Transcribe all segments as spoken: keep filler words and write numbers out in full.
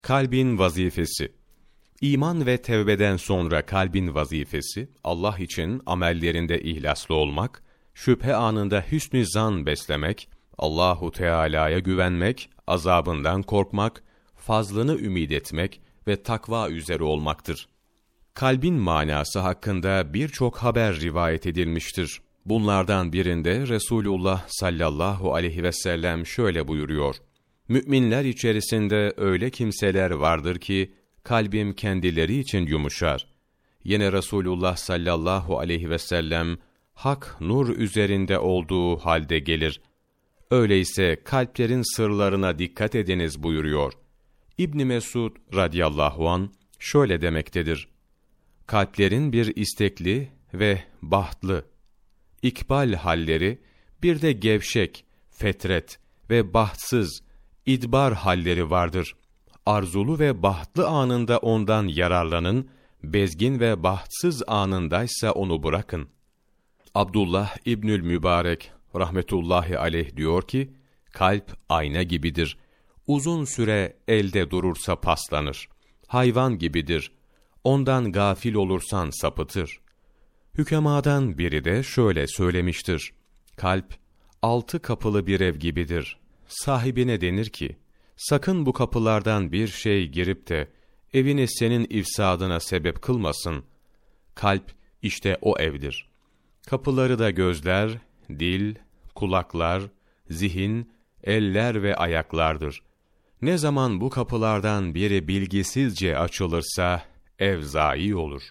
Kalbin vazifesi. İman ve tevbeden sonra kalbin vazifesi, Allah için amellerinde ihlaslı olmak, şüphe anında hüsnü zan beslemek, Allahu Teala'ya güvenmek, azabından korkmak, fazlını ümid etmek ve takva üzere olmaktır. Kalbin manası hakkında birçok haber rivayet edilmiştir. Bunlardan birinde Resulullah sallallahu aleyhi ve sellem şöyle buyuruyor: Müminler içerisinde öyle kimseler vardır ki, kalbim kendileri için yumuşar. Yine Resulullah sallallahu aleyhi ve sellem, hak nur üzerinde olduğu halde gelir. Öyleyse kalplerin sırlarına dikkat ediniz buyuruyor. İbn Mesud radıyallahu an şöyle demektedir: Kalplerin bir istekli ve bahtlı, ikbal halleri, bir de gevşek, fetret ve bahtsız, idbar halleri vardır. Arzulu ve bahtlı anında ondan yararlanın, bezgin ve bahtsız anındaysa onu bırakın. Abdullah İbnül Mübarek rahmetullahi aleyh diyor ki, kalp ayna gibidir. Uzun süre elde durursa paslanır. Hayvan gibidir. Ondan gafil olursan sapıtır. Hükemadan biri de şöyle söylemiştir: Kalp, altı kapılı bir ev gibidir. Sahibine denir ki, sakın bu kapılardan bir şey girip de evini senin ifsadına sebep kılmasın. Kalp işte o evdir. Kapıları da gözler, dil, kulaklar, zihin, eller ve ayaklardır. Ne zaman bu kapılardan biri bilgisizce açılırsa ev zayi olur.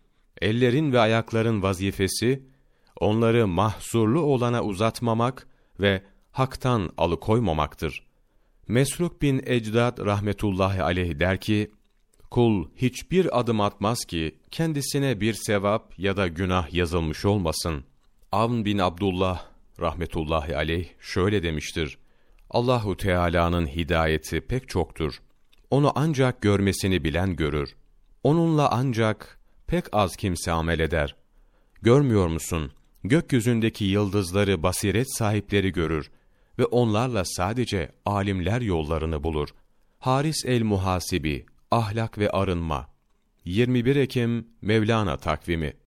Ellerin ve ayakların vazifesi, onları mahzurlu olana uzatmamak ve haktan alıkoymamaktır. Mesruk bin Ecdad rahmetullahi aleyh der ki, kul hiçbir adım atmaz ki kendisine bir sevap ya da günah yazılmış olmasın. Avn bin Abdullah rahmetullahi aleyh şöyle demiştir: Allahu Teala'nın hidayeti pek çoktur. Onu ancak görmesini bilen görür. Onunla ancak pek az kimse amel eder. Görmüyor musun? Gökyüzündeki yıldızları basiret sahipleri görür ve onlarla sadece alimler yollarını bulur. Haris el-Muhasibi, Ahlak ve Arınma. yirmi bir Ekim Mevlana takvimi.